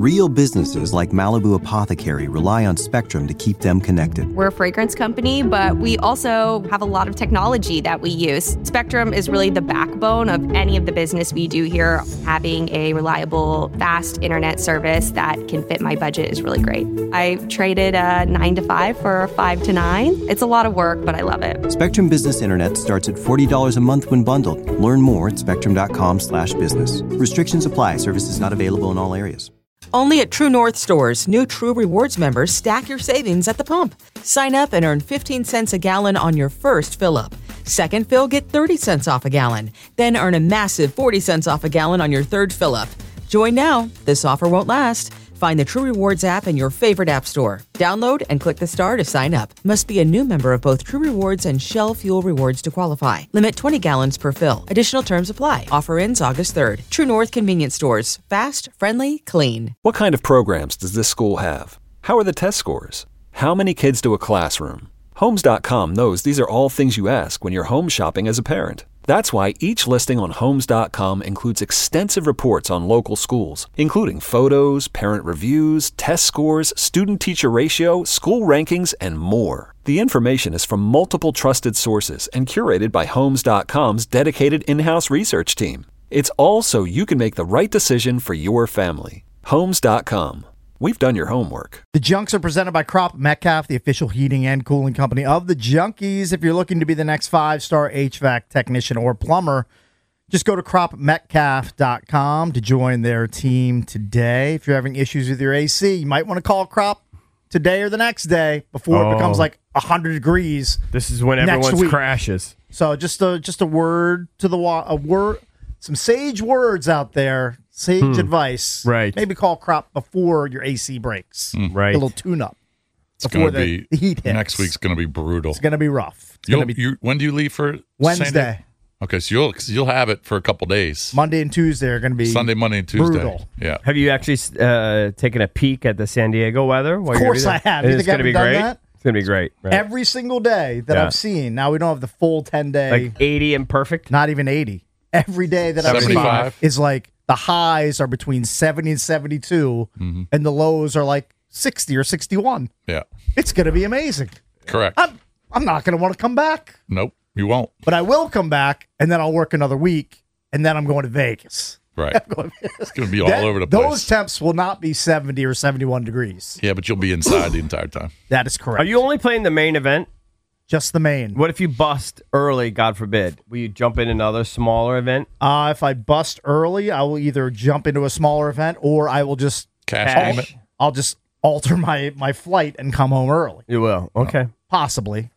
Real businesses like Malibu Apothecary rely on Spectrum to keep them connected. We're a fragrance company, but we also have a lot of technology that we use. Spectrum is really the backbone of any of the business we do here. Having a reliable, fast internet service that can fit my budget is really great. I traded a 9 to 5 for a 5 to 9. It's a lot of work, but I love it. Spectrum Business Internet starts at $40 a month when bundled. Learn more at spectrum.com/business. Restrictions apply. Services not available in all areas. Only at True North stores, new True Rewards members stack your savings at the pump. Sign up and earn 15 cents a gallon on your first fill-up. Second fill, get 30 cents off a gallon. Then earn a massive 40 cents off a gallon on your third fill-up. Join now. This offer won't last. Find the True Rewards app in your favorite app store. Download and click the star to sign up. Must be a new member of both True Rewards and Shell Fuel Rewards to qualify. Limit 20 gallons per fill. Additional terms apply. Offer ends August 3rd. True North Convenience Stores. Fast, friendly, clean. What kind of programs does this school have? How are the test scores? How many kids do a classroom? Homes.com knows these are all things you ask when you're home shopping as a parent. That's why each listing on Homes.com includes extensive reports on local schools, including photos, parent reviews, test scores, student-teacher ratio, school rankings, and more. The information is from multiple trusted sources and curated by Homes.com's dedicated in-house research team. It's all so you can make the right decision for your family. Homes.com. We've done your homework. The Junks are presented by Crop Metcalf, the official heating and cooling company of the Junkies. If you're looking to be the next 5-star HVAC technician or plumber, just go to cropmetcalf.com to join their team today. If you're having issues with your AC, you might want to call Crop today or the next day before it becomes like 100 degrees. This is when everyone's crashes. So just a word to the some sage words out there. Sage advice. Right. Maybe call Crop before your AC breaks. Right. A little tune-up. It's going Before to be the heat hits. next week's going to be brutal. It's going to be rough. It's gonna be when do you leave for Wednesday. San Diego? Okay, so you'll have it for a couple days. Monday and Tuesday are going to be Sunday, Monday, and Tuesday. brutal. Yeah. Have you actually taken a peek at the San Diego weather? Of course I have. You It's think I going to be haven't done great. that? It's going to be great. Right? Every single day that I've seen. Now we don't have the full 10-day. Like 80 and perfect. Not even 80. Every day that I've 75. seen is like the highs are between 70 and 72, and the lows are like 60 or 61. Yeah. It's going to be amazing. Correct. I'm not going to want to come back. Nope, you won't. But I will come back, and then I'll work another week, and then I'm going to Vegas. Right. It's going to be all over the place. Those temps will not be 70 or 71 degrees. Yeah, but you'll be inside the entire time. That is correct. Are you only playing the main event? Just the main. What if you bust early, God forbid? Will you jump in another smaller event? If I bust early, I will either jump into a smaller event or I will just Cash. I'll just alter my flight and come home early. You will. Okay. Possibly.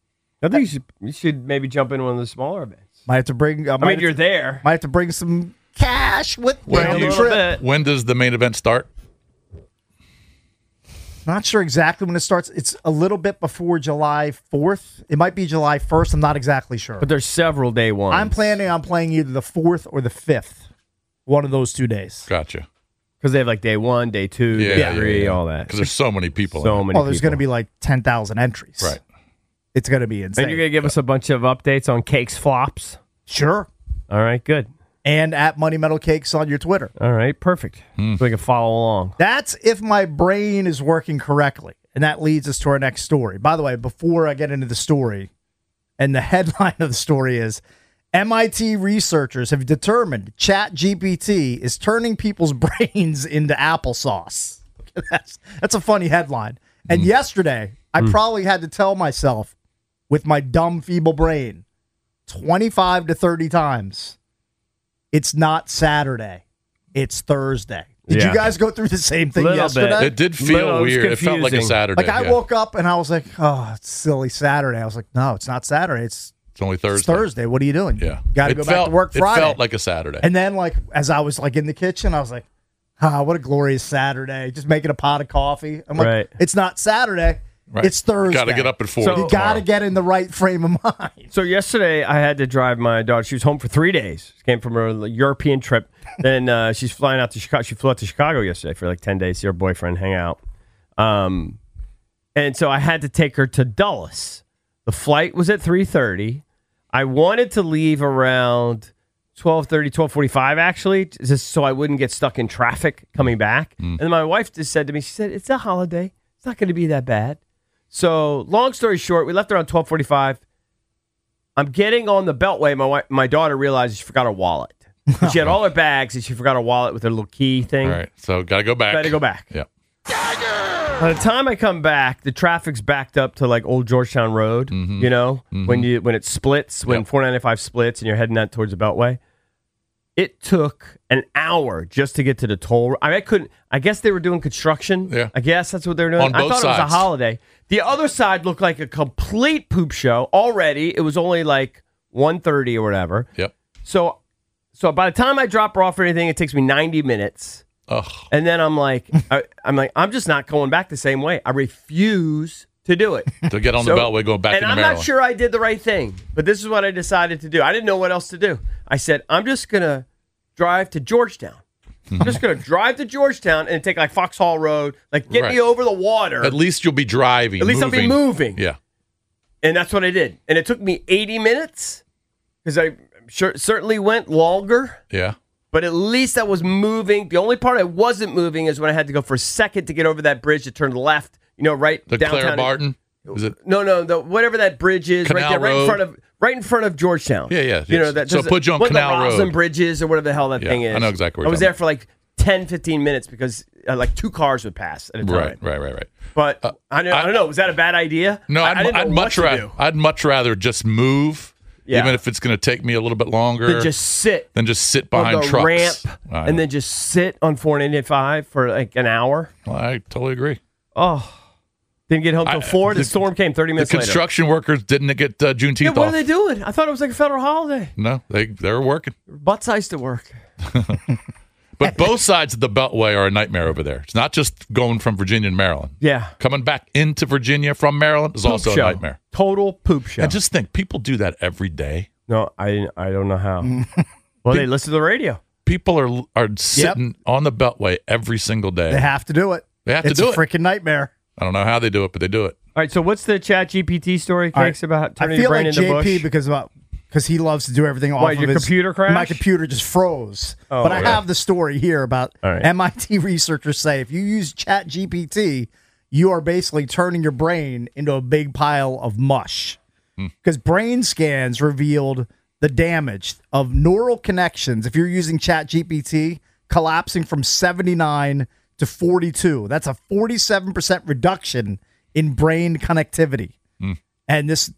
I think you should maybe jump in one of the smaller events. Might have to bring. I mean, you're there. Might have to bring some cash with me When on do the you- trip. When does the main event start? Not sure exactly when it starts. It's a little bit before July 4th. It might be July 1st. I'm not exactly sure. But there's several day ones. I'm planning on playing either the 4th or the 5th. One of those 2 days. Gotcha. Because they have like day 1, day 2, day 3, all that. Because there's so many people. So many. Well, there's going to be like 10,000 entries. Right. It's going to be insane. And you're going to give us a bunch of updates on Cakes Flops? Sure. All right, good. And at Money Metal Cakes on your Twitter. All right, perfect. So we can follow along. That's if my brain is working correctly. And that leads us to our next story. By the way, before I get into the story, and the headline of the story is, MIT researchers have determined ChatGPT is turning people's brains into applesauce. That's a funny headline. And yesterday, I probably had to tell myself, with my dumb, feeble brain, 25 to 30 times, it's not Saturday, it's Thursday. Did you guys go through the same thing yesterday? It did feel weird. It felt like a Saturday. Like I woke up and I was like, oh, it's silly Saturday. I was like, no, it's not Saturday. It's only Thursday. It's Thursday. What are you doing? Yeah. Got to go back to work Friday. It felt like a Saturday. And then, like, as I was like in the kitchen, I was like, what a glorious Saturday. Just making a pot of coffee. I'm like, it's not Saturday. Right. It's Thursday. Got to get up at 4. So you got to get in the right frame of mind. So yesterday I had to drive my daughter. She was home for 3 days. She came from a European trip. Then she's flying out to Chicago. She flew out to Chicago yesterday for like 10 days to see her boyfriend hang out. And so I had to take her to Dulles. The flight was at 3:30. I wanted to leave around 12:30, 12:45 actually, just so I wouldn't get stuck in traffic coming back. And then my wife just said to me, she said, it's a holiday. It's not going to be that bad. So long story short, we left around 12:45. I'm getting on the Beltway. My daughter realized she forgot her wallet. She had all her bags and she forgot her wallet with her little key thing. All right. So got to go back. Got to go back. Yeah. By the time I come back, the traffic's backed up to like Old Georgetown Road, you know, when it splits, when 495 splits and you're heading out towards the Beltway. It took an hour just to get to the toll. I guess they were doing construction. Yeah. I guess that's what they were doing. On both I thought sides. it was a holiday. The other side looked like a complete poop show already. It was only like 1:30 or whatever. Yep. So by the time I drop her off or anything, it takes me 90 minutes. Ugh. And then I'm like, I'm just not going back the same way. I refuse to do it. To get on the Beltway, go back and into I'm Maryland. not sure I did the right thing, but this is what I decided to do. I didn't know what else to do. I said, I'm just going to drive to Georgetown. I'm just going to drive to Georgetown and take like Foxhall Road, like get me over the water. At least you'll be driving. At least I'll be moving. Yeah. And that's what I did. And it took me 80 minutes because I certainly went longer. Yeah. But at least I was moving. The only part I wasn't moving is when I had to go for a second to get over that bridge to turn left. You know, right The downtown. Claire Barton? Is it? No, whatever that bridge is, Canal right there, Road. right in front of Georgetown. Yeah. You know that. So put you on Canal the Roslyn Road. Bridges or whatever the hell that Yeah, thing is. I know exactly where I you're was talking there for like 10, 15 minutes because like 2 cars would pass at a time. Right. But I don't know. Was that a bad idea? No, I didn't know I'd much rather just move, even if it's going to take me a little bit longer. Than just sit behind on the trucks. ramp and then just sit on 495 for like an hour. Well, I totally agree. Oh, didn't get home till 4. The storm came 30 minutes The later. construction workers didn't get Juneteenth Yeah, what off. are they doing? I thought it was like a federal holiday. No, they were working. Butts used to work. But both sides of the Beltway are a nightmare over there. It's not just going from Virginia to Maryland. Yeah. Coming back into Virginia from Maryland is also a nightmare. Total poop show. I just think people do that every day. No, I don't know how. Well, they listen to the radio. People are sitting on the Beltway every single day. They have to do it. They have to it's do a it. freaking nightmare. I don't know how they do it, but they do it. All right, so what's the Chat GPT story, Cakes, about turning I feel your brain like into JP bush? because he loves to do everything off of your his computer crashed? My computer just froze. Oh, but I okay. have the story here about All right. MIT researchers say if you use Chat GPT, you are basically turning your brain into a big pile of mush. Because brain scans revealed the damage of neural connections, if you're using Chat GPT, collapsing from 79 to 42. That's a 47% reduction in brain connectivity. And this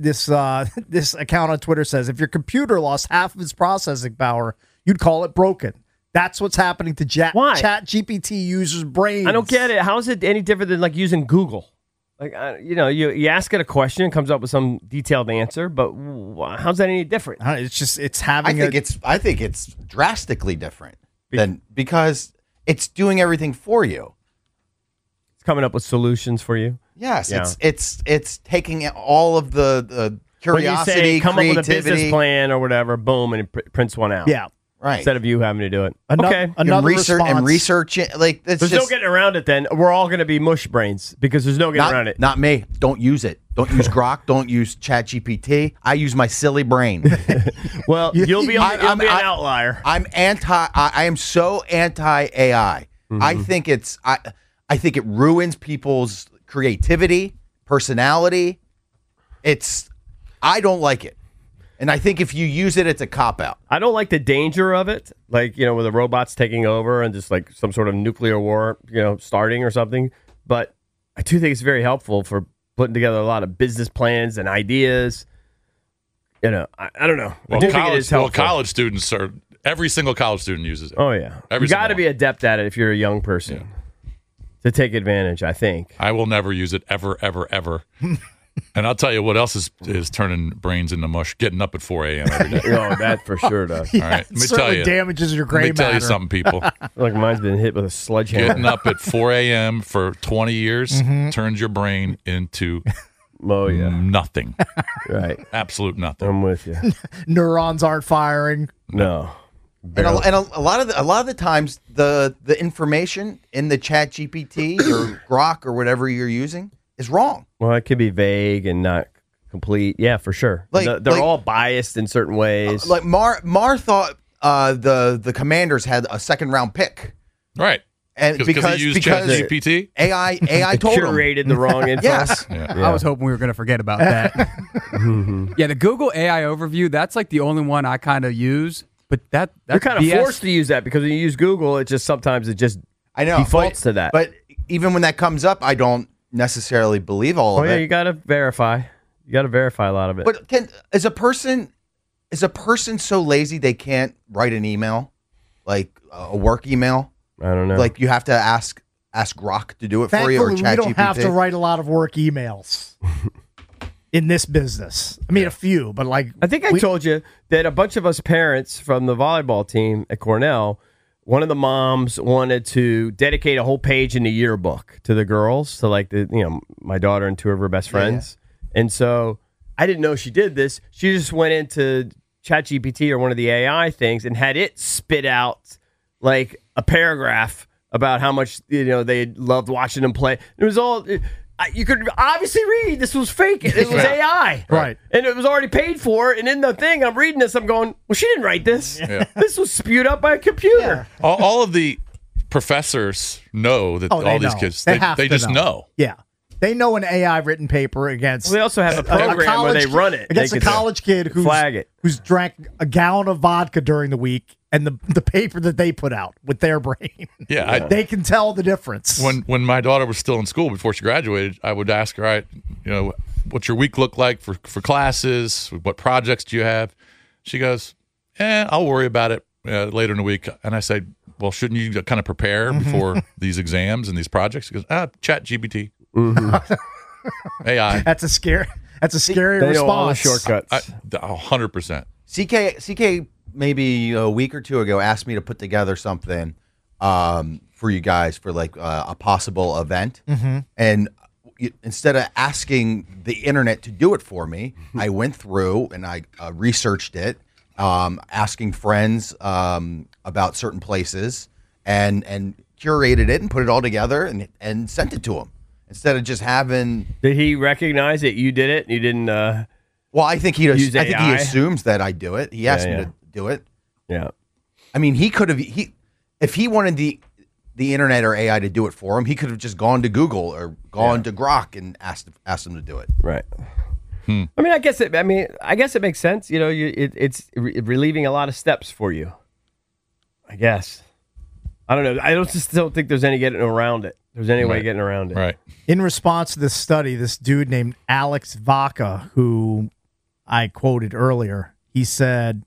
account on Twitter says if your computer lost half of its processing power, you'd call it broken. That's what's happening to Why? Chat GPT users' brains. I don't get it. How is it any different than like using Google? Like, you ask it a question, it comes up with some detailed answer, but how's that any different? It's having. I think it's drastically different because it's doing everything for you. It's coming up with solutions for you. Yes, Yeah. it's taking all of the curiosity, when you say, come creativity. up with a business plan or whatever, boom, and it prints one out. Yeah. Right. Instead of you having to do it. Another research response. and research it, like it's There's just no getting around it then. We're all going to be mush brains because there's no getting around it. Not me. Don't use it. Don't use Grok. Don't use ChatGPT. I use my silly brain. Well, you'll be an outlier. I am so anti AI. I think I think it ruins people's creativity, personality. I don't like it. And I think if you use it, it's a cop-out. I don't like the danger of it, like, with the robots taking over and just like some sort of nuclear war, starting or something. But I do think it's very helpful for putting together a lot of business plans and ideas. I don't know. I do think it is helpful. College students every single college student uses it. Oh, yeah. You got to be adept at it if you're a young person to take advantage, I think. I will never use it ever, ever, ever. And I'll tell you what else is turning brains into mush. Getting up at 4 a.m. every day. Oh, that for sure does. All right, let me tell you. Damages your gray Let me tell you matter. something, people. Like mine's been hit with a sledgehammer. Getting up at 4 a.m. for 20 years turns your brain into nothing. Right. Absolute nothing. I'm with you. Neurons aren't firing. No. And a lot of the times the information in the ChatGPT or Grok or whatever you're using is wrong. Well, it could be vague and not complete. Yeah, for sure. They're all biased in certain ways. Like Mar thought the Commanders had a second round pick, Right. and because he used ChatGPT? AI told him. Curated the wrong info. Yes. I was hoping we were going to forget about that. Yeah, the Google AI overview, that's like the only one I kind of use. But You're that's kind of BS. forced to use that because when you use Google, it just sometimes I know defaults to that. But even when that comes up, I don't necessarily believe all of yeah, it. you got to verify. You got to verify a lot of it. But is a person so lazy they can't write an email, like a work email? I don't know. Like you have to ask Grok to do it for you, or Thankfully, we don't have to ChatGPT? write a lot of work emails in this business. I mean, a few, but like I think I told you that a bunch of us parents from the volleyball team at Cornell, one of the moms wanted to dedicate a whole page in the yearbook to the girls, to like my daughter and two of her best friends. And so I didn't know she did this. She just went into ChatGPT or one of the AI things and had it spit out like a paragraph about how much they loved watching them play. It was all you could obviously read. This was fake. It was AI, Right. And it was already paid for. And in the thing, I'm reading this. I'm going, well, she didn't write this. Yeah. This was spewed up by a computer. All of the professors know that all these kids, they have to just know. Yeah. They know an AI written paper against. Well, they also have a program where they run it against They a could college kid who's drank a gallon of vodka during the week, and the paper that they put out with their brain. Yeah. They can tell the difference. When my daughter was still in school before she graduated, I would ask her, all right, what's your week look like for classes? What projects do you have? She goes, I'll worry about it later in the week. And I say, well, shouldn't you kind of prepare before these exams and these projects? She goes, ChatGPT. AI. That's a scary They response. know all the shortcuts. 100%. CK maybe a week or two ago asked me to put together something for you guys for like a possible event, and instead of asking the internet to do it for me, I went through and I researched it, asking friends about certain places, and curated it and put it all together and sent it to them instead of just having. Did he recognize that you did it? You didn't. Well, I think he AI? assumes that I do it. He asked me to do it. Yeah. I mean, he could have. If he wanted the internet or AI to do it for him, he could have just gone to Google or gone to Grok and asked them to do it. Right. I mean, I guess it makes sense. It's relieving a lot of steps for you. I guess. I don't know. I just don't think there's any getting around it. There's any way getting around it. Right. In response to this study, this dude named Alex Vaca, who I quoted earlier, he said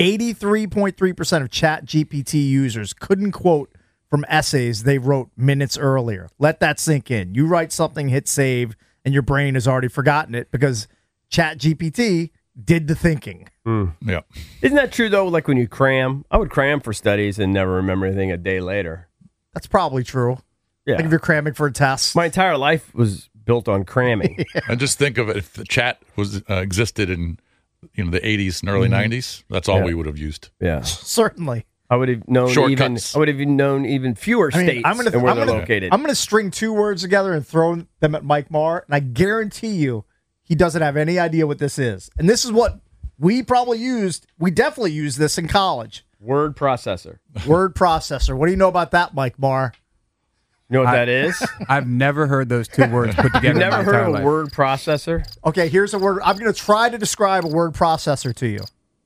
83.3% of ChatGPT users couldn't quote from essays they wrote minutes earlier. Let that sink in. You write something, hit save, and your brain has already forgotten it because ChatGPT did the thinking. Yeah. Isn't that true, though? Like when you cram, I would cram for studies and never remember anything a day later. That's probably true. Yeah. Like if you're cramming for a test. My entire life was built on cramming. And just think of it, if the chat was existed in the 80s and early 90s, that's all we would have used. Yeah. Certainly. I would have known Shortcuts. even fewer states and where they're located. I'm going to string two words together and throw them at Mike Marr, and I guarantee you he doesn't have any idea what this is. And this is what we definitely used this in college. Word processor. Word processor. What do you know about that, Mike Marr? You know what that is? I've never heard those two words put together. You've in my never heard entire of a life. word processor? Okay, here's a word. I'm going to try to describe a word processor to you.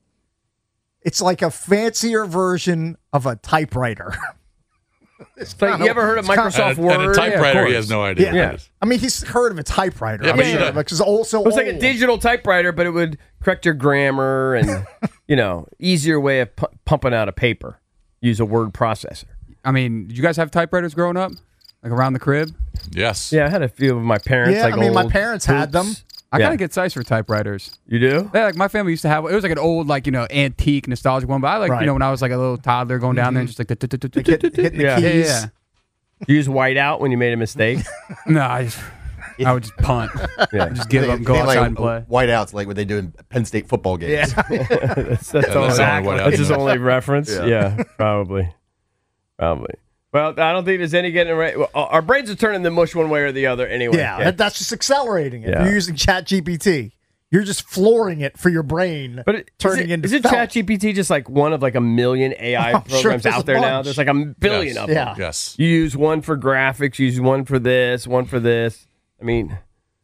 It's like a fancier version of a typewriter. It's like, you ever heard of Microsoft Word? And a typewriter, he has no idea. Yeah. what it is. I mean, he's heard of a typewriter. Yeah, I'm but sure, yeah. because it's also It was like a old. digital typewriter, but it would correct your grammar and, easier way of pumping out a paper. Use a word processor. I mean, did you guys have typewriters growing up? Like around the crib? Yes. Yeah, I had a few of my parents. Yeah, like I mean, my old parents had them. Hoops. I Yeah. kind of get size for typewriters. You do? Yeah, like my family used to have. It was like an old, antique, nostalgic one. But I Right. when I was like a little toddler going down there and just like Hitting the Yeah. keys. yeah. You use whiteout when you made a mistake? No, I would just punt. Yeah. Just give up and go outside and play. Whiteouts like what they do in Penn State football games. That's that's only, the only whiteout. that's his only reference. Yeah, probably. Well, I don't think there's any getting right. Well, our brains are turning the mush one way or the other anyway. Yeah, that's just accelerating it. Yeah. You're using ChatGPT. You're just flooring it for your brain, But turning into isn't felt. ChatGPT just like one of like a million AI I'm sure programs there's out there a now? bunch. There's like a billion Yes. of them. Yeah. Yes. You use one for graphics, you use one for this, one for this. I mean,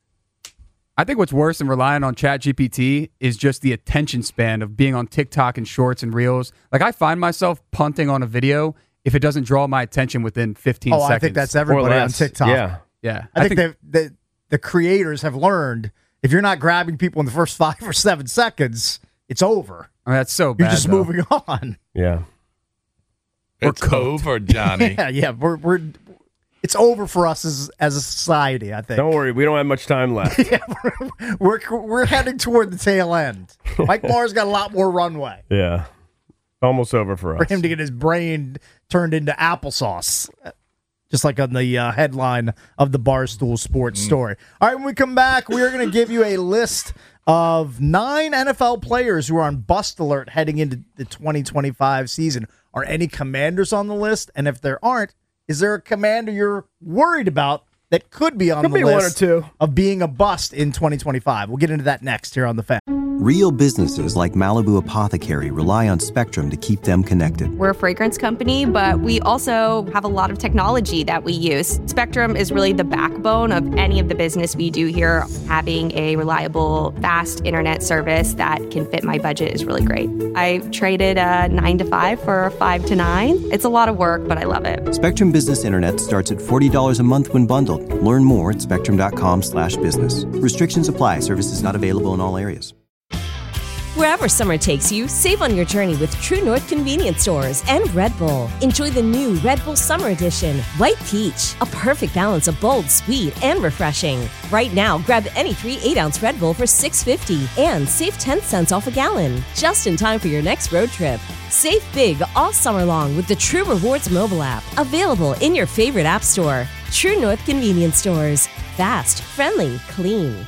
I think what's worse than relying on ChatGPT is just the attention span of being on TikTok and shorts and reels. Like, I find myself punting on a video if it doesn't draw my attention within 15 seconds. I think that's everybody or on less. TikTok. Yeah. Yeah. I think the creators have learned if you're not grabbing people in the first 5 or 7 seconds, it's over. I mean, that's so You're bad. just though. moving on. Yeah. It's over, Johnny. Yeah, we're it's over for us as a society, I think. Don't worry, we don't have much time left. We're heading toward the tail end. Mike Barr's got a lot more runway Yeah. Almost over for us. for him to get his brain turned into applesauce. Just like on the headline of the Barstool Sports story. All right, when we come back, we are going to give you a list of 9 NFL players who are on bust alert heading into the 2025 season. Are any Commanders on the list? And if there aren't, is there a Commander you're worried about that could be on the be list one or two. of being a bust in 2025? We'll get into that next here on The Fan. Real businesses like Malibu Apothecary rely on Spectrum to keep them connected. We're a fragrance company, but we also have a lot of technology that we use. Spectrum is really the backbone of any of the business we do here. Having a reliable, fast internet service that can fit my budget is really great. I traded a 9 to 5 for a 5 to 9. It's a lot of work, but I love it. Spectrum Business Internet starts at $40 a month when bundled. Learn more at spectrum.com/business. Restrictions apply. Services not available in all areas. Wherever summer takes you, save on your journey with True North Convenience Stores and Red Bull. Enjoy the new Red Bull Summer Edition, White Peach, a perfect balance of bold, sweet, and refreshing. Right now, grab any 3 8-ounce Red Bull for $6.50 and save 10 cents off a gallon, just in time for your next road trip. Save big all summer long with the True Rewards mobile app, available in your favorite app store. True North Convenience Stores. Fast, friendly, clean.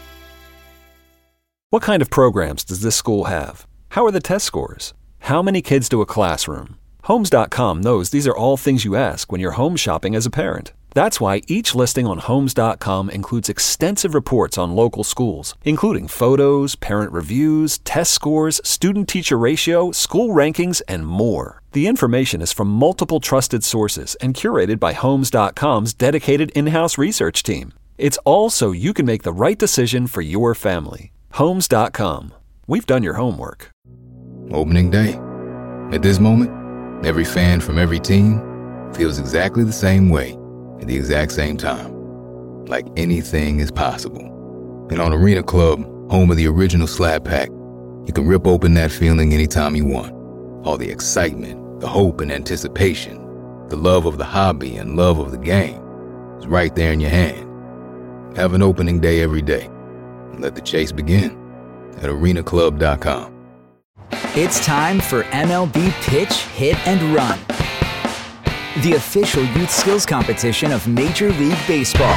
What kind of programs does this school have? How are the test scores? How many kids do a classroom? Homes.com knows these are all things you ask when you're home shopping as a parent. That's why each listing on Homes.com includes extensive reports on local schools, including photos, parent reviews, test scores, student-teacher ratio, school rankings, and more. The information is from multiple trusted sources and curated by Homes.com's dedicated in-house research team. It's all so you can make the right decision for your family. Homes.com. We've done your homework. Opening day. At this moment, every fan from every team feels exactly the same way at the exact same time. Like anything is possible. And on Arena Club, home of the original Slab Pack, you can rip open that feeling anytime you want. All the excitement, the hope and anticipation, the love of the hobby and love of the game is right there in your hand. Have an opening day every day. Let the chase begin at arenaclub.com. It's time for MLB Pitch, Hit, and Run, the official youth skills competition of Major League Baseball.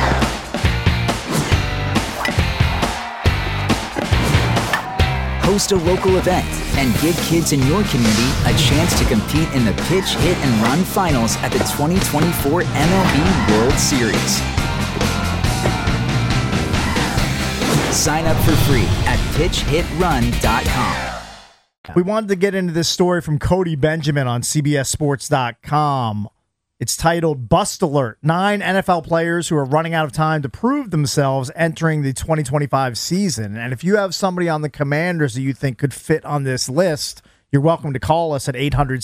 Host a local event and give kids in your community a chance to compete in the Pitch, Hit, and Run finals at the 2024 MLB World Series. Sign up for free at pitchhitrun.com. We wanted to get into this story from Cody Benjamin on CBSSports.com. It's titled Bust Alert. 9 NFL players who are running out of time to prove themselves entering the 2025 season. And if you have somebody on the Commanders that you think could fit on this list, you're welcome to call us at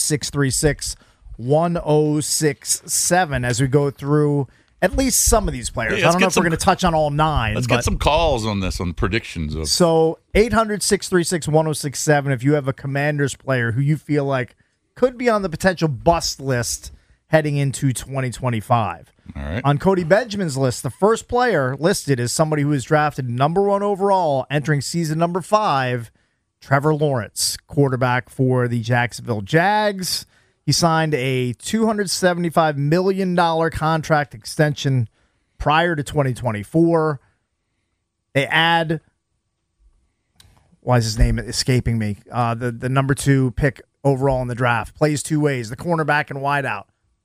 800-636-1067 as we go through at least some of these players. Yeah, I don't know if we're going to touch on all 9. Let's get some calls on this, on predictions of. So 800-636-1067 if you have a Commanders player who you feel like could be on the potential bust list heading into 2025. All right. On Cody Benjamin's list, the first player listed is somebody who was drafted number 1 overall, entering season number 5, Trevor Lawrence, quarterback for the Jacksonville Jags. He signed a $275 million contract extension prior to 2024. They add, why is his name escaping me? The number 2 pick overall in the draft. Plays 2 ways, the cornerback and wideout.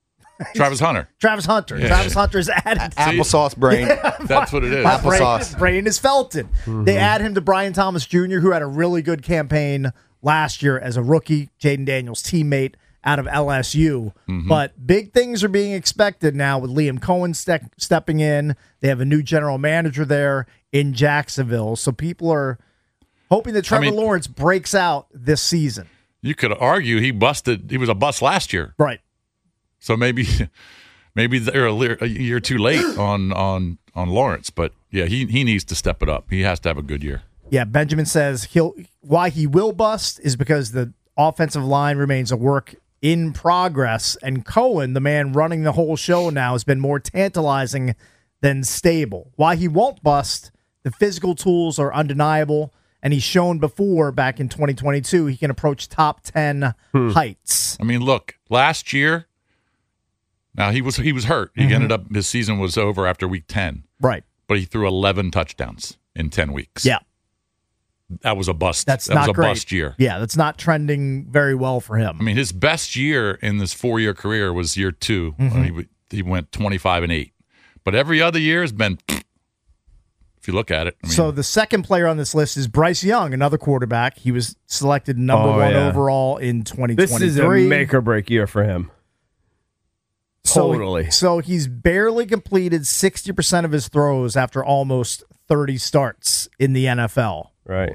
Travis Hunter. Travis Hunter. Yeah. Travis Hunter's added. Applesauce brain. That's what it is. Applesauce. Brain is Felton. They add him to Brian Thomas Jr., who had a really good campaign last year as a rookie, Jaden Daniels' teammate out of LSU. But big things are being expected now with Liam Cohen stepping in. They have a new general manager there in Jacksonville. So people are hoping that Trevor Lawrence breaks out this season. You could argue he was a bust last year. Right. So maybe they're a year too late on Lawrence. But, yeah, he needs to step it up. He has to have a good year. Yeah, Benjamin says why he will bust is because the offensive line remains a work in progress, and Cohen, the man running the whole show now, has been more tantalizing than stable. Why he won't bust, the physical tools are undeniable, and he's shown before, back in 2022, he can approach top 10 heights. I mean, look, last year, now he was hurt. He ended up, his season was over after week 10. Right. But he threw 11 touchdowns in 10 weeks. Yeah. That was a bust. That was a great. bust year. Yeah, that's not trending very well for him. I mean, his best year in this 4-year career was year 2. He went 25-8. But every other year has been, if you look at it. I mean, so the second player on this list is Bryce Young, another quarterback. He was selected number 1 overall in 2023. This is a make or break year for him. Totally. So he's barely completed 60% of his throws after almost 30 starts in the NFL. Right.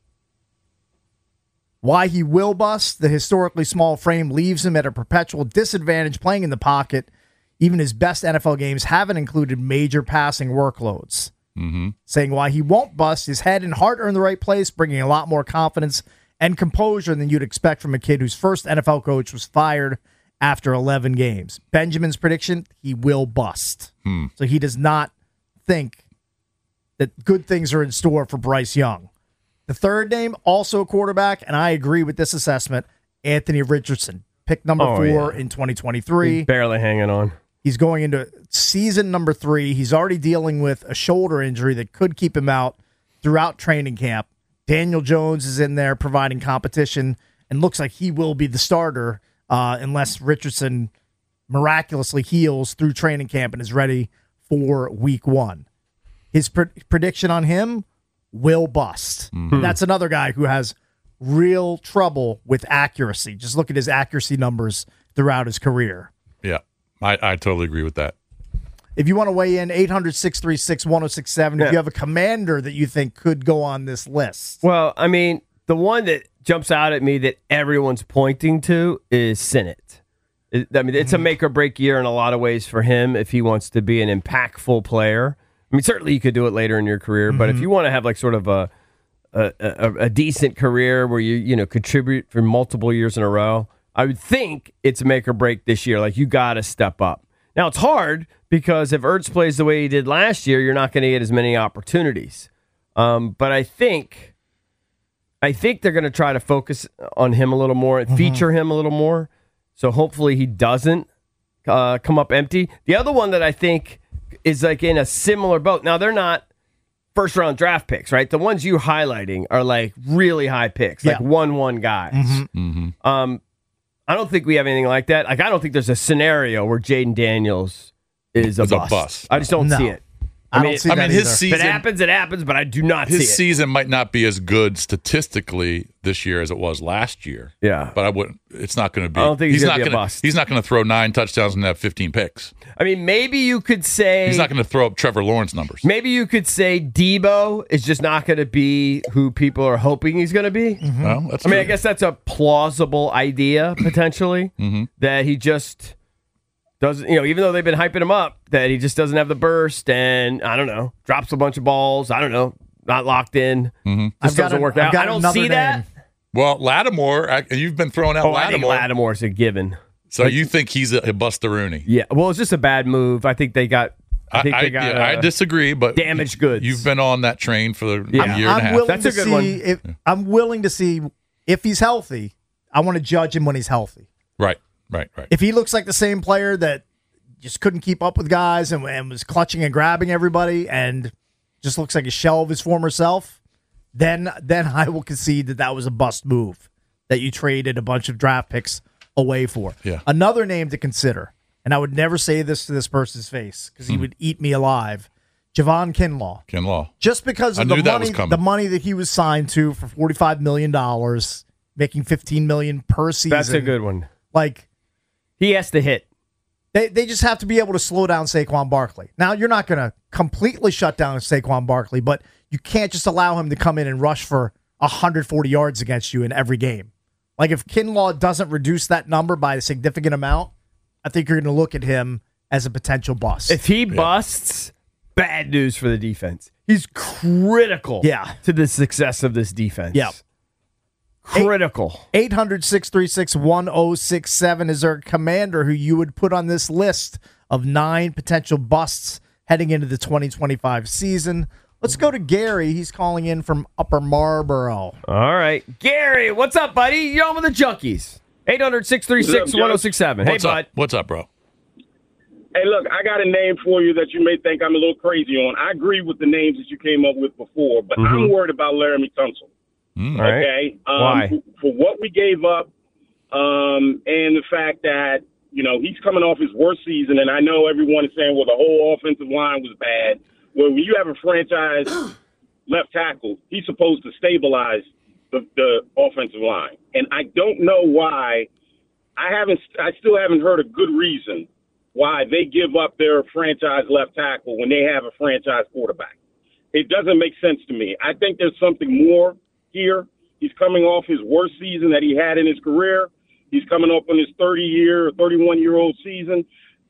Why he will bust, the historically small frame leaves him at a perpetual disadvantage playing in the pocket. Even his best NFL games haven't included major passing workloads. Saying why he won't bust, his head and heart are in the right place, bringing a lot more confidence and composure than you'd expect from a kid whose first NFL coach was fired after 11 games. Benjamin's prediction, he will bust. So he does not think that good things are in store for Bryce Young. The third name, also a quarterback, and I agree with this assessment, Anthony Richardson. Pick number 4 in 2023. He's barely hanging on. He's going into season number 3. He's already dealing with a shoulder injury that could keep him out throughout training camp. Daniel Jones is in there providing competition and looks like he will be the starter unless Richardson miraculously heals through training camp and is ready for week 1. His prediction on him will bust. That's another guy who has real trouble with accuracy. Just look at his accuracy numbers throughout his career. Yeah, I totally agree with that. If you want to weigh in, 800-636-1067, if you have a commander that you think could go on this list. Well, I mean, the one that jumps out at me that everyone's pointing to is Sinnott. It's a make or break year in a lot of ways for him if he wants to be an impactful player. I mean, certainly you could do it later in your career, but if you want to have like sort of a decent career where you contribute for multiple years in a row, I would think it's a make or break this year. Like, you got to step up. Now, it's hard because if Ertz plays the way he did last year, you're not going to get as many opportunities. But I think they're going to try to focus on him a little more and feature him a little more. So hopefully he doesn't come up empty. The other one that I think is like in a similar boat. Now, they're not first-round draft picks, right? The ones you're highlighting are like really high picks, like 1-1 guys. I don't think we have anything like that. Like, I don't think there's a scenario where Jaden Daniels is a bust. I just don't see it. I don't see that his either. season, if it happens, it happens, but I do not see it. His season might not be as good statistically this year as it was last year. Yeah. But I wouldn't. It's not going to be. I don't think he's going to be a bust. He's not going to throw 9 touchdowns and have 15 picks. I mean, maybe you could say... He's not going to throw up Trevor Lawrence numbers. Maybe you could say Debo is just not going to be who people are hoping he's going to be. Well, that's I mean, true. I guess that's a plausible idea, potentially, that he just doesn't, even though they've been hyping him up, that he just doesn't have the burst and, I don't know, drops a bunch of balls. I don't know, not locked in. Just doesn't work out. I don't see that. Well, Lattimore, you've been throwing out I think Lattimore. Lattimore's a given. So you think he's a bust-a-rooney? Yeah. Well, it's just a bad move. I think they got... I disagree, but damaged goods. You've been on that train for a year and a half. That's a good one. I'm willing to see if he's healthy. I want to judge him when he's healthy. Right. If he looks like the same player that just couldn't keep up with guys and was clutching and grabbing everybody and just looks like a shell of his former self, then I will concede that was a bust move that you traded a bunch of draft picks away for. Yeah. Another name to consider, and I would never say this to this person's face because he would eat me alive. Javon Kinlaw. Just because of the money that he was signed to for $45 million, making $15 million per season. That's a good one. Like, he has to hit. They just have to be able to slow down Saquon Barkley. Now, you're not going to completely shut down Saquon Barkley, but you can't just allow him to come in and rush for 140 yards against you in every game. Like, if Kinlaw doesn't reduce that number by a significant amount, I think you're going to look at him as a potential bust. If he busts, bad news for the defense. He's critical to the success of this defense. Yeah. Critical. 800-636-1067 is our commander who you would put on this list of 9 potential busts heading into the 2025 season. Let's go to Gary. He's calling in from Upper Marlboro. All right. Gary, what's up, buddy? You're on with the Junkies. 800-636-1067. Hey, bud. What's up, bro? Hey, look, I got a name for you that you may think I'm a little crazy on. I agree with the names that you came up with before, but I'm worried about Laramie Tunsil. Okay? Why? For what we gave up and the fact that, he's coming off his worst season, and I know everyone is saying, well, the whole offensive line was bad. Well, when you have a franchise left tackle, he's supposed to stabilize the offensive line. And I don't know why. I still haven't heard a good reason why they give up their franchise left tackle when they have a franchise quarterback. It doesn't make sense to me. I think there's something more here. He's coming off his worst season that he had in his career. He's coming up on his 31-year-old season,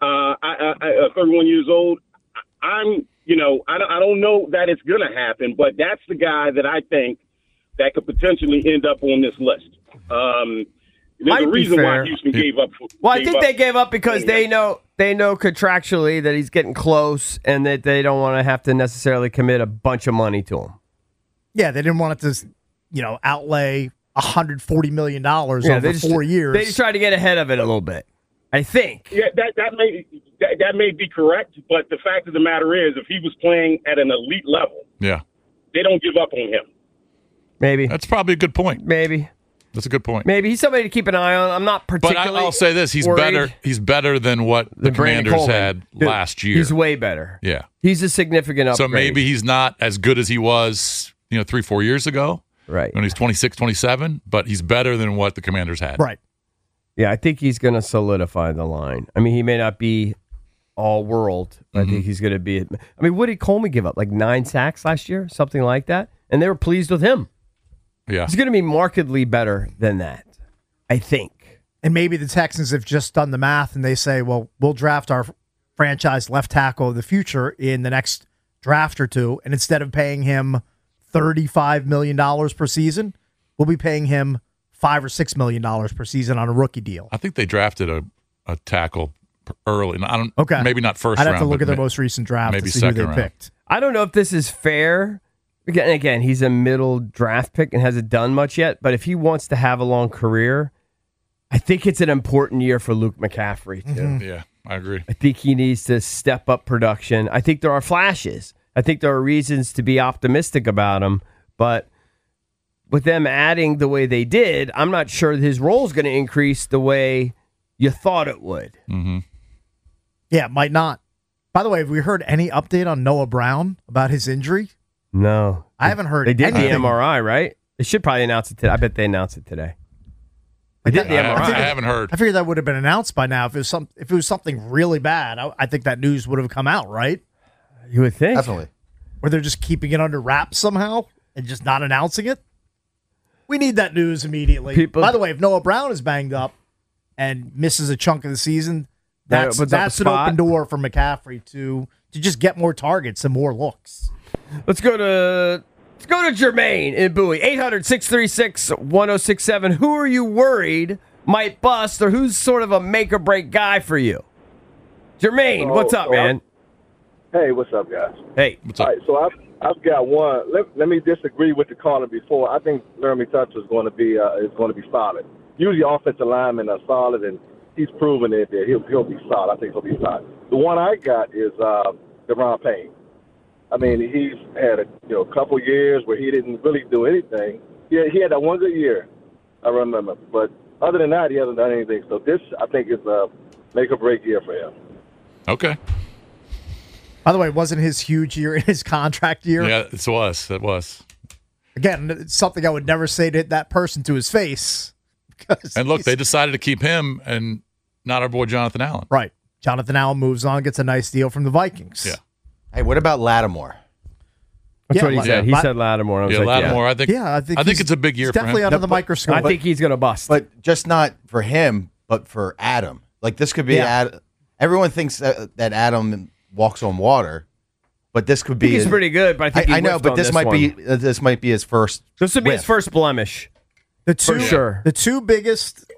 31 years old. I don't know that it's going to happen, but that's the guy that I think that could potentially end up on this list. There's a reason why Houston gave up. I think they gave up because they know contractually that he's getting close and that they don't want to have to necessarily commit a bunch of money to him. Yeah, they didn't want it to, outlay $140 million over 4 years. They just tried to get ahead of it a little bit, I think. Yeah, that may be correct, but the fact of the matter is, if he was playing at an elite level, they don't give up on him. Maybe. That's probably a good point. Maybe. That's a good point. Maybe he's somebody to keep an eye on. I'm not particularly. But I'll say this: he's worried. better. He's better than what the Commanders had last year. He's way better. Yeah, he's a significant upgrade. So maybe he's not as good as he was, 3-4 years ago. Right. When he's 26, 27, but he's better than what the Commanders had. Right. Yeah, I think he's going to solidify the line. I mean, he may not be all world, but I think he's going to be. I mean, what did Coleman give up? Like 9 sacks last year, something like that, and they were pleased with him. Yeah, he's going to be markedly better than that, I think. And maybe the Texans have just done the math and they say, well, we'll draft our franchise left tackle of the future in the next draft or two. And instead of paying him $35 million per season, we'll be paying him $5 or $6 million per season on a rookie deal. I think they drafted a tackle early. I don't. Okay. Maybe not first round. I'd have to look at their most recent draft maybe to see who they second round. picked. I don't know if this is fair. Again, he's a middle draft pick and hasn't done much yet. But if he wants to have a long career, I think it's an important year for Luke McCaffrey, too. Yeah, I agree. I think he needs to step up production. I think there are flashes. I think there are reasons to be optimistic about him. But with them adding the way they did, I'm not sure his role is going to increase the way you thought it would. Mm-hmm. Yeah, it might not. By the way, have we heard any update on Noah Brown about his injury? No. I haven't heard They did anything. the MRI, right? They should probably announce it today. I bet they announced it today. They did the MRI. I haven't heard. I figured that would have been announced by now. If it was something really bad, I think that news would have come out, right? You would think. Definitely. Or they're just keeping it under wraps somehow and just not announcing it. We need that news immediately. By the way, if Noah Brown is banged up and misses a chunk of the season, that's an open door for McCaffrey to just get more targets and more looks. Let's go to Jermaine in Bowie. 800-636-1067. Who are you worried might bust, or who's sort of a make-or-break guy for you? Jermaine, what's up, man? Hey, what's up, guys? Hey. What's up? All right, so I've got one. Let me disagree with the caller before. I think Laramie Tunsil is going to be solid. Usually offensive linemen are solid, and he's proven it that he'll be solid. I think he'll be solid. The one I got is Deron Payne. I mean, he's had a couple years where he didn't really do anything. Yeah, he had that one good year, I remember. But other than that, he hasn't done anything. So this, I think, is make or break year for him. Okay. By the way, it wasn't his huge year in his contract year. Yeah, it was. It was. Again, it's something I would never say to that person to his face. And look, they decided to keep him and not our boy Jonathan Allen. Right. Jonathan Allen moves on, gets a nice deal from the Vikings. Yeah. Hey, what about Lattimore? That's what he said. He said Lattimore. I was like, Lattimore. yeah. I think it's a big year for him. Definitely under the microscope. I think he's going to bust. But just not for him, but for Adam. Like this could be everyone thinks that Adam walks on water, but this could be. He's pretty good, but I think I know, but this might be his first. This would be his first blemish. The two, for sure. The two biggest,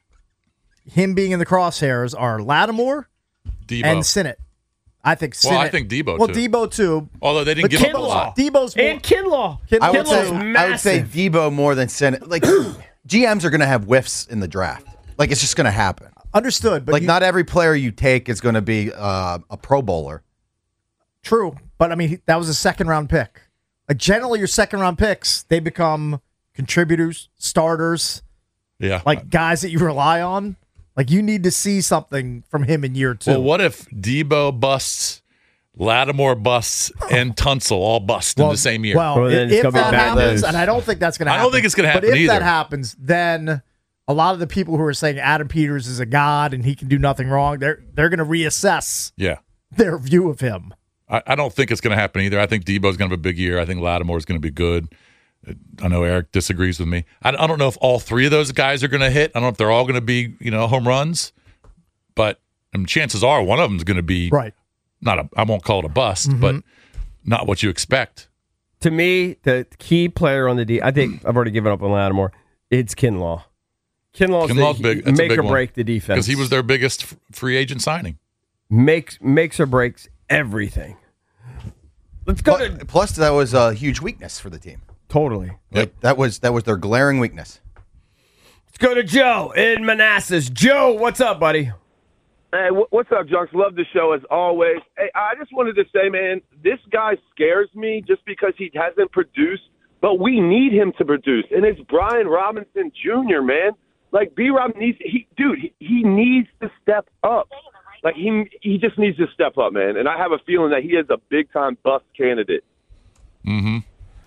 him being in the crosshairs, are Lattimore Debo. and Sinnott. I think Sinnott. Well, I think Debo, Well, too. Debo, too. Although they didn't give up a lot. Debo's more. And Kinlaw. I would Kinlaw's say Debo more than Sinnott. Like GMs are going to have whiffs in the draft. Like it's just going to happen. Understood, but like not every player you take is going to be a Pro Bowler. True, but I mean that was a second-round pick. Like generally, your second-round picks they become contributors, starters. Yeah, like guys that you rely on. Like you need to see something from him in year 2. Well, what if Debo busts, Lattimore busts, and Tunsil all bust in the same year? Well, if that happens, and I don't think that's going to happen. I don't think it's going to happen But if either. that happens, then a lot of the people who are saying Adam Peters is a god and he can do nothing wrong, they're going to reassess their view of him. I don't think it's going to happen either. I think Debo's going to have a big year. I think Lattimore's going to be good. I know Eric disagrees with me. I don't know if all three of those guys are going to hit. I don't know if they're all going to be, home runs. But chances are one of them is going to be I won't call it a bust, but not what you expect. To me, the key player on the D, I think I've already given up on Lattimore. It's Kinlaw. Kinlaw's big. That's a make big or one. break the defense. Because he was their biggest free agent signing. Makes or breaks everything. Let's go to Plus, that was a huge weakness for the team. Totally. Like that was their glaring weakness. Let's go to Joe in Manassas. Joe, what's up, buddy? Hey, what's up, Junks? Love the show as always. Hey, I just wanted to say, man, this guy scares me just because he hasn't produced, but we need him to produce. And it's Brian Robinson Jr., man. Like, B-Rob needs he needs to step up. Like, he just needs to step up, man. And I have a feeling that he is a big-time bust candidate. Mm-hmm.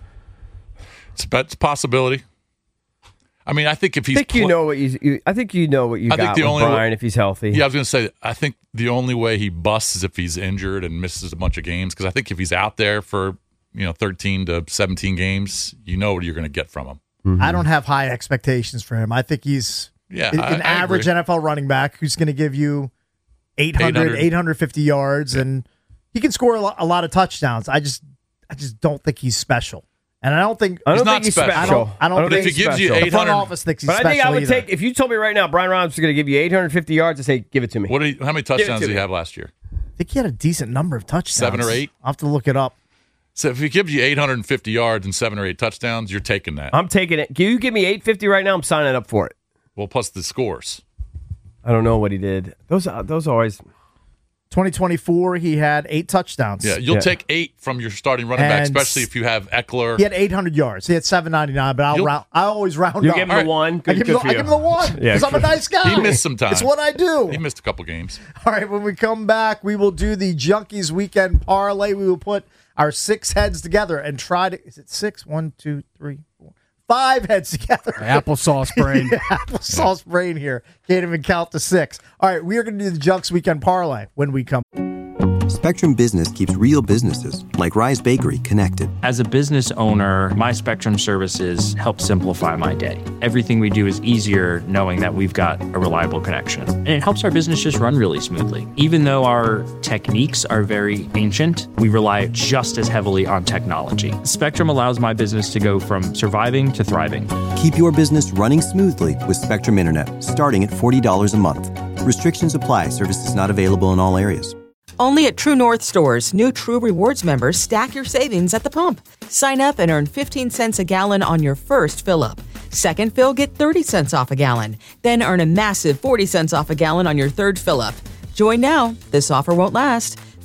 It's a possibility. I mean, I think if he's... I think you know what you got with Brian if he's healthy. Yeah, I was going to say, I think the only way he busts is if he's injured and misses a bunch of games. Because I think if he's out there for 13 to 17 games, you know what you're going to get from him. Mm-hmm. I don't have high expectations for him. I think he's an average NFL running back who's going to give you 850 yards, and he can score a lot of touchdowns. I just don't think he's special. And I don't think he's not special. I don't think if he gives you 800, the front office thinks he's but special. I think I would either. take if you told me right now Brian Robinson's going to give you 850 yards. I say give it to me. How many touchdowns did he have last year? I think he had a decent number of touchdowns. 7 or 8. I'll have to look it up. So if he gives you 850 yards and 7 or 8 touchdowns, you're taking that. I'm taking it. Can you give me 850 right now? I'm signing up for it. Well, plus the scores. I don't know what he did. Those always. 2024, he had 8 touchdowns. Yeah, you'll take 8 from your starting running back, especially if you have Eckler. He had 800 yards. He had 799, but I always round you up. give him the 1. I give him the 1 because I'm a nice guy. He missed some time. It's what I do. He missed a couple games. All right, when we come back, we will do the Junkies Weekend Parlay. We will put our 6 heads together and try to. Is it 6? 1, 2, 3, 4. 5 heads together. Applesauce brain. Applesauce brain here. Can't even count to 6. All right, we are going to do the Junks Weekend Parlay when we come. Spectrum Business keeps real businesses, like Rise Bakery, connected. As a business owner, my Spectrum services help simplify my day. Everything we do is easier knowing that we've got a reliable connection. And it helps our business just run really smoothly. Even though our techniques are very ancient, we rely just as heavily on technology. Spectrum allows my business to go from surviving to thriving. Keep your business running smoothly with Spectrum Internet, starting at $40 a month. Restrictions apply. Services not available in all areas. Only at True North stores, new True Rewards members stack your savings at the pump. Sign up and earn 15 cents a gallon on your first fill-up. Second fill, get 30 cents off a gallon. Then earn a massive 40 cents off a gallon on your third fill-up. Join now. This offer won't last.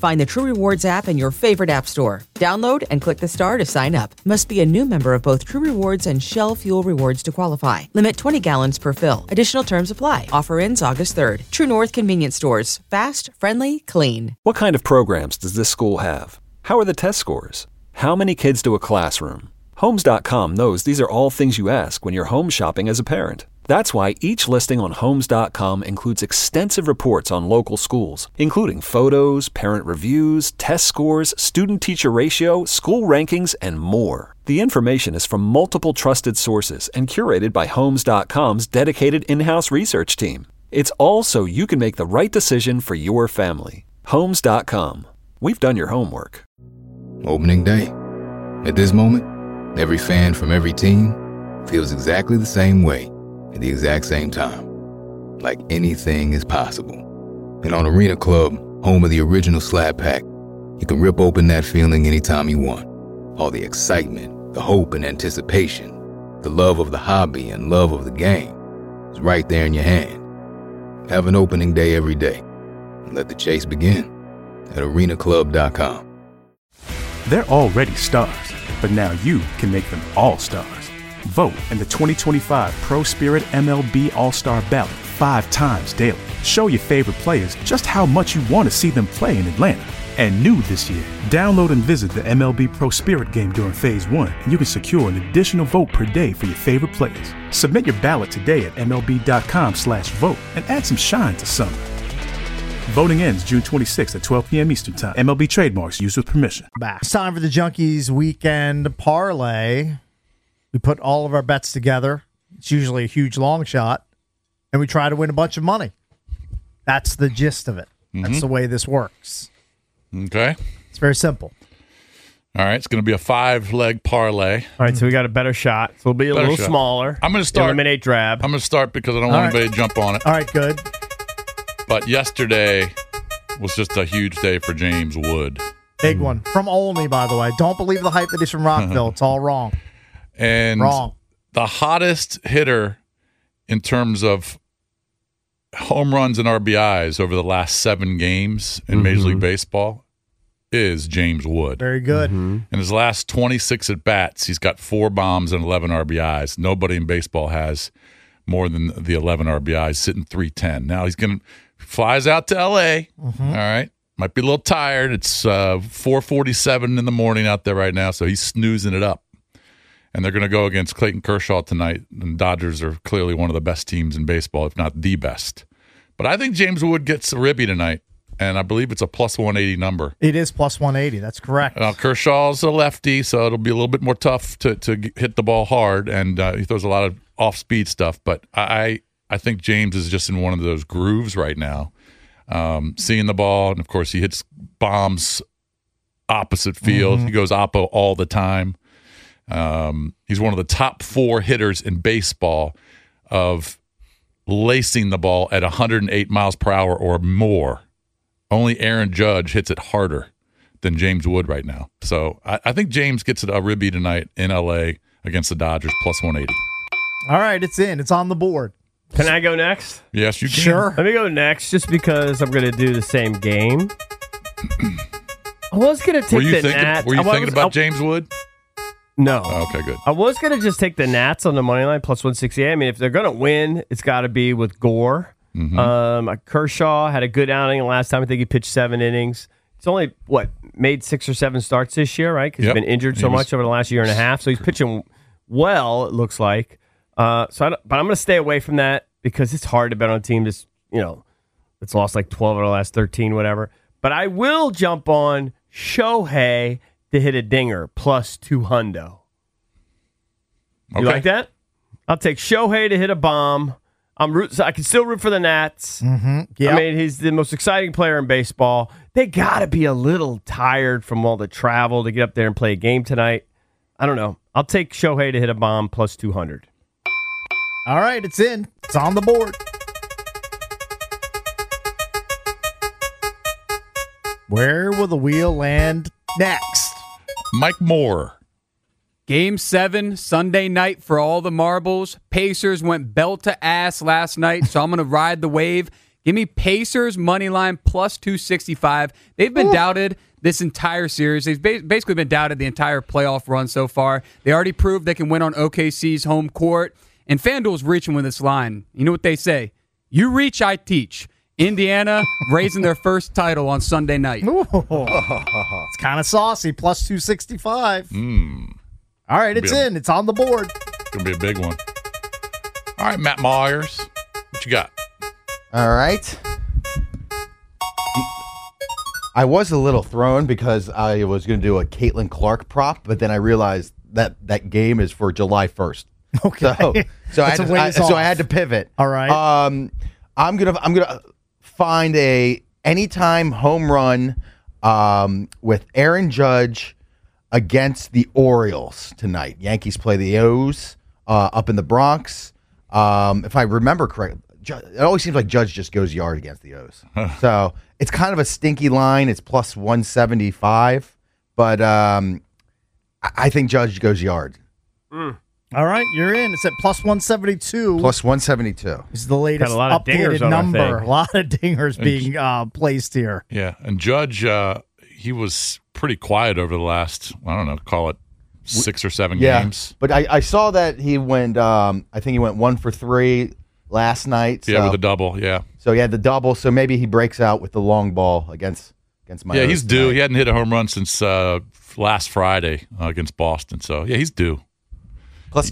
Find the True Rewards app in your favorite app store. Download and click the star to sign up. Must be a new member of both True Rewards and Shell Fuel Rewards to qualify. Limit 20 gallons per fill. Additional terms apply. Offer ends August 3rd. True North Convenience Stores. Fast, friendly, clean. What kind of programs does this school have? How are the test scores? How many kids do a classroom? Homes.com knows these are all things you ask when you're home shopping as a parent. That's why each listing on Homes.com includes extensive reports on local schools, including photos, parent reviews, test scores, student-teacher ratio, school rankings, and more. The information is from multiple trusted sources and curated by Homes.com's dedicated in-house research team. It's all so you can make the right decision for your family. Homes.com. We've done your homework. Opening day. At this moment, every fan from every team feels exactly the same way at the exact same time. Like anything is possible. And on Arena Club, home of the original Slab Pack, you can rip open that feeling anytime you want. All the excitement, the hope and anticipation, the love of the hobby and love of the game is right there in your hand. Have an opening day every day. And let the chase begin at arenaclub.com. They're already stars, but now you can make them all-stars. Vote in the 2025 Pro Spirit MLB All-Star Ballot 5 times daily. Show your favorite players just how much you want to see them play in Atlanta. And new this year, download and visit the MLB Pro Spirit game during Phase 1, and you can secure an additional vote per day for your favorite players. Submit your ballot today at MLB.com/vote and add some shine to summer. Voting ends June 26th at 12 p.m. Eastern Time. MLB trademarks used with permission. Back. It's time for the Junkies Weekend Parlay. We put all of our bets together. It's usually a huge long shot, and we try to win a bunch of money. That's the gist of it. That's the way this works. Okay. It's very simple. All right. It's going to be a 5-leg parlay. All right. So we got a better shot. So it'll be a little smaller. I'm going to start. Eliminate drab. I'm going to start because I don't want anybody to jump on it. All right. Good. But yesterday was just a huge day for James Wood. Big one. From Olney, by the way. Don't believe the hype that he's from Rockville. It's all wrong. And the hottest hitter in terms of home runs and RBIs over the last 7 games in Major League Baseball is James Wood. Very good. In his last 26 at-bats, he's got 4 bombs and 11 RBIs. Nobody in baseball has more than the 11 RBIs, sitting 310. Now flies out to L.A., all right? Might be a little tired. It's 4:47 in the morning out there right now, so he's snoozing it up. And they're going to go against Clayton Kershaw tonight. And Dodgers are clearly one of the best teams in baseball, if not the best. But I think James Wood gets a ribby tonight, and I believe it's a plus 180 number. It is plus 180. That's correct. Now, Kershaw's a lefty, so it'll be a little bit more tough to hit the ball hard, and he throws a lot of off-speed stuff. But I think James is just in one of those grooves right now, seeing the ball, and, of course, he hits bombs opposite field. He goes oppo all the time. He's one of the top 4 hitters in baseball of lacing the ball at 108 miles per hour or more. Only Aaron Judge hits it harder than James Wood right now. So I think James gets a ribby tonight in L.A. against the Dodgers, plus 180. All right, it's in. It's on the board. Can I go next? Yes, you can. Sure. Let me go next just because I'm going to do the same game. I was going to take the Nats. Were you thinking about James Wood? No. Oh, okay, good. I was going to just take the Nats on the money line, plus 168. I mean, if they're going to win, it's got to be with Gore. Kershaw had a good outing last time. I think he pitched 7 innings. It's only, made 6 or 7 starts this year, right? Because he's been injured so much over the last year and a half. So he's pitching well, it looks like. But I'm going to stay away from that because it's hard to bet on a team that's, that's lost like 12 of the last 13, whatever. But I will jump on Shohei to hit a dinger, plus 200. You like that? I'll take Shohei to hit a bomb. I can still root for the Nats. Yep. I mean, he's the most exciting player in baseball. They got to be a little tired from all the travel to get up there and play a game tonight. I don't know. I'll take Shohei to hit a bomb, plus 200. All right, it's in. It's on the board. Where will the wheel land next? Mike Moore. Game 7, Sunday night for all the marbles. Pacers went belt to ass last night, so I'm going to ride the wave. Give me Pacers money line plus 265. They've been doubted this entire series. They've basically been doubted the entire playoff run so far. They already proved they can win on OKC's home court. And FanDuel's reaching with this line. You know what they say? You reach, I teach. Indiana raising their first title on Sunday night. Ooh. It's kind of saucy. Plus 265. All right, it's in. It's on the board. It's going to be a big one. All right, Matt Myers. What you got? All right. I was a little thrown because I was going to do a Caitlin Clark prop, but then I realized that game is for July 1st. Okay. So I had to pivot. All right. I'm gonna find a anytime home run with Aaron Judge against the Orioles tonight. Yankees play the O's up in the Bronx. If I remember correctly, it always seems like Judge just goes yard against the O's. So it's kind of a stinky line. It's plus 175, but I think Judge goes yard. All right, you're in. It's at plus 172. Plus 172. This is the latest Got a lot of dingers updated on our number. thing. A lot of dingers being placed here. Yeah, and Judge, he was pretty quiet over the last, I don't know, call it 6 or 7 games. But I saw that he went, I think he went 1 for 3 last night. Yeah, with a double, yeah. So he had the double, so maybe he breaks out with the long ball against my Yeah, he's due. He hadn't hit a home run since last Friday against Boston. So, yeah, he's due. Plus,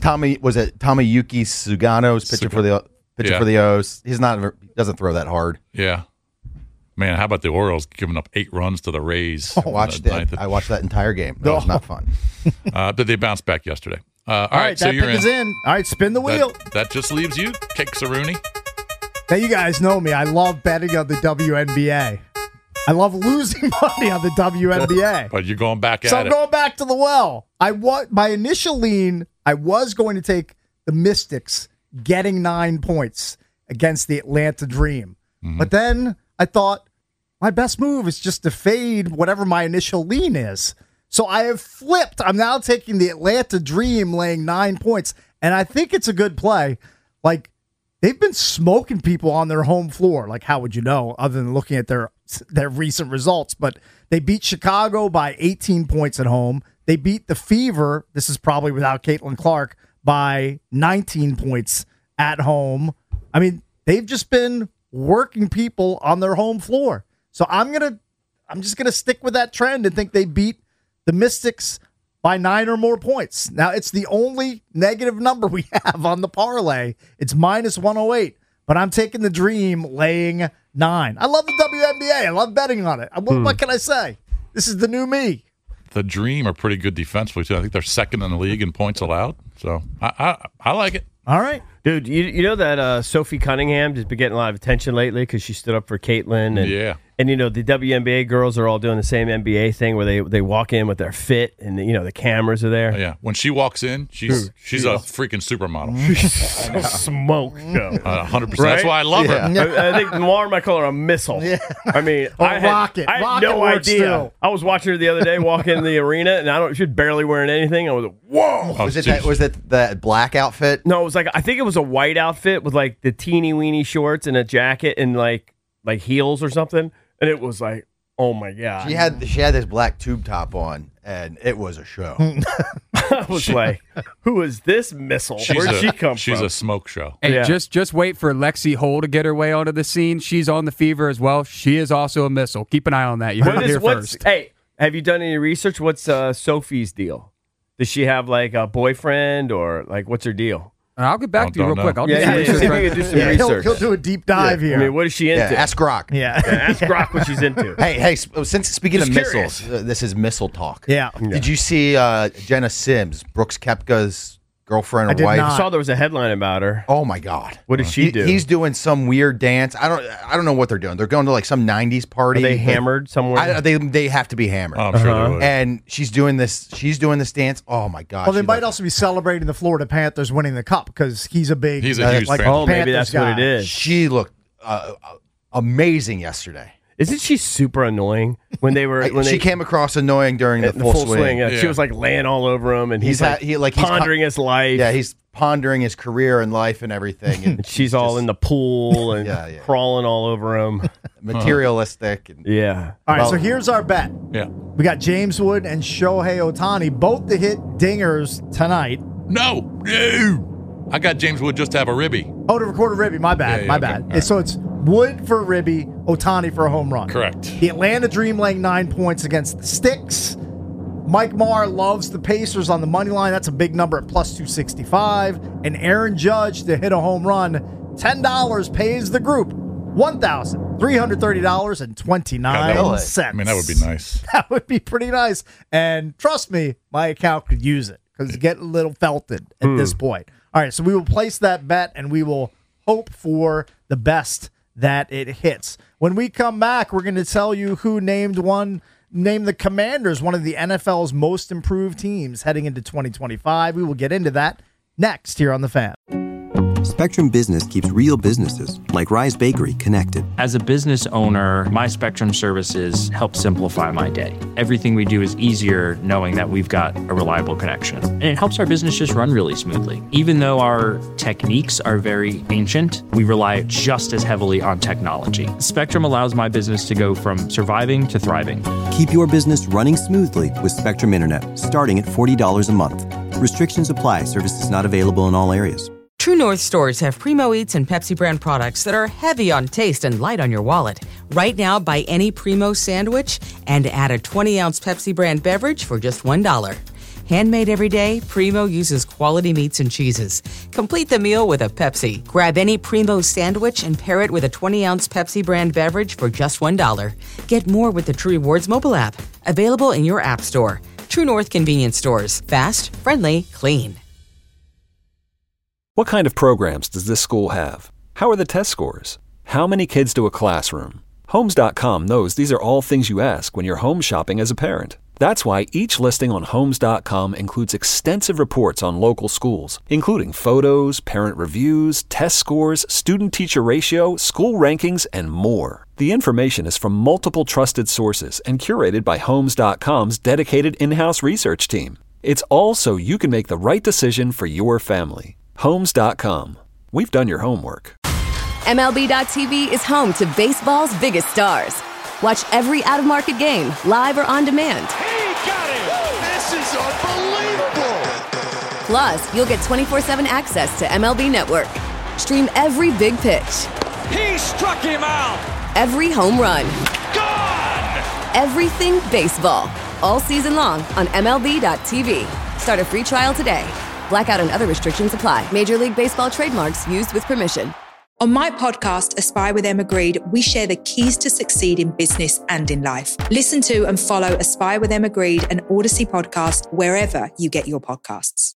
Tomoyuki Sugano's pitching for the O's. He doesn't throw that hard. Yeah. Man, how about the Orioles giving up 8 runs to the Rays? I watched that entire game. That was not fun. But they bounced back yesterday. All right, right, so that you're pick is in. All right, spin the wheel. That just leaves you, Cake Rooney. Now, you guys know me. I love betting on the WNBA. I love losing money on the WNBA. But you're going back at So it. I'm going back to the well. My initial lean, I was going to take the Mystics getting 9 points against the Atlanta Dream. But then I thought my best move is just to fade whatever my initial lean is. So I have flipped. I'm now taking the Atlanta Dream laying 9 points, and I think it's a good play. Like, they've been smoking people on their home floor. Like, how would you know other than looking at their recent results? But they beat Chicago by 18 points at home. They beat the Fever, this is probably without Caitlin Clark, by 19 points at home. I mean, they've just been working people on their home floor. So I'm just gonna stick with that trend and think they beat the Mystics by 9 or more points. Now, it's the only negative number we have on the parlay. It's minus 108, but I'm taking the Dream laying 9. I love the WNBA. I love betting on it. What can I say? This is the new me. The Dream are pretty good defensively, too. I think they're second in the league in points allowed. So I like it. All right. Dude, you know that Sophie Cunningham has been getting a lot of attention lately because she stood up for Caitlin. And, yeah. And, you know, the WNBA girls are all doing the same NBA thing where they walk in with their fit and, you know, the cameras are there. Yeah. When she walks in, she's a freaking supermodel. Smoke show. 100%. That's why I love her. I think Lamar might call her a missile. Yeah. I mean, I had no idea. Still. I was watching her the other day walk in the arena, and she was barely wearing anything. I was like, whoa. Was it that black outfit? No, it was I think it was a white outfit with like the teeny weeny shorts and a jacket and like heels or something. And it was like, oh my God. She had this black tube top on, and it was a show. I was like, who is this missile? Where'd she come from? She's a smoke show. Hey, Yeah. just wait for Lexi Hull to get her way onto the scene. She's on the Fever as well. She is also a missile. Keep an eye on that. You heard it here first. Hey, have you done any research? What's Sophie's deal? Does she have like a boyfriend or like what's her deal? I'll get back to you real quick. I'll do some research. He'll do a deep dive here. I mean, what is she into? Ask Grok. Ask Grok what she's into. Hey, since speaking Just of curious. missiles, this is missile talk. Yeah. Did you see Jenna Sims, Brooks Koepka's girlfriend or wife? I saw there was a headline about her. Oh my God! What does she do? He's doing some weird dance. I don't know what they're doing. They're going to like some '90s party. Are they hammered somewhere? They have to be hammered. Oh, I'm sure they would. And she's doing this dance. Oh my God! Well, they might also be celebrating the Florida Panthers winning the cup because he's a huge fan. Oh, maybe that's what it is. She looked amazing yesterday. Isn't she super annoying when they were? She came across annoying during the full swing. Yeah. She was like laying all over him, and he's pondering his life. Yeah, he's pondering his career and life and everything. And she's all in the pool and crawling all over him. Materialistic. And, yeah. All right, so here's our bet. Yeah. We got James Wood and Shohei Ohtani both to hit dingers tonight. No. I got James Wood just to have a ribby. Oh, to record a ribby. My bad. My bad. Okay. Right. So it's Wood for a ribby, Ohtani for a home run. Correct. The Atlanta Dream laying 9 points against the Sticks. Mike Marr loves the Pacers on the money line. That's a big number at plus 265. And Aaron Judge to hit a home run. $10 pays the group $1,330.29. I mean, that would be nice. That would be pretty nice. And trust me, my account could use it because it's getting a little felted at this point. All right, so we will place that bet and we will hope for the best that it hits. When we come back, we're going to tell you who named the Commanders one of the NFL's most improved teams heading into 2025. We will get into that next here on The Fan. Spectrum Business keeps real businesses, like Rise Bakery, connected. As a business owner, my Spectrum services help simplify my day. Everything we do is easier knowing that we've got a reliable connection. And it helps our business just run really smoothly. Even though our techniques are very ancient, we rely just as heavily on technology. Spectrum allows my business to go from surviving to thriving. Keep your business running smoothly with Spectrum Internet, starting at $40 a month. Restrictions apply. Services not available in all areas. True North stores have Primo Eats and Pepsi brand products that are heavy on taste and light on your wallet. Right now, buy any Primo sandwich and add a 20-ounce Pepsi brand beverage for just $1. Handmade every day, Primo uses quality meats and cheeses. Complete the meal with a Pepsi. Grab any Primo sandwich and pair it with a 20-ounce Pepsi brand beverage for just $1. Get more with the True Rewards mobile app. Available in your app store. True North convenience stores. Fast, friendly, clean. What kind of programs does this school have? How are the test scores? How many kids do a classroom? Homes.com knows these are all things you ask when you're home shopping as a parent. That's why each listing on Homes.com includes extensive reports on local schools, including photos, parent reviews, test scores, student-teacher ratio, school rankings, and more. The information is from multiple trusted sources and curated by Homes.com's dedicated in-house research team. It's all so you can make the right decision for your family. Homes.com. We've done your homework. MLB.tv is home to baseball's biggest stars. Watch every out-of-market game, live or on demand. He got it! This is unbelievable! Plus, you'll get 24/7 access to MLB Network. Stream every big pitch. He struck him out! Every home run. Gone! Everything baseball. All season long on MLB.tv. Start a free trial today. Blackout and other restrictions apply. Major League Baseball trademarks used with permission. On my podcast, Aspire with Emma Greed, we share the keys to succeed in business and in life. Listen to and follow Aspire with Emma Greed and Odyssey podcast wherever you get your podcasts.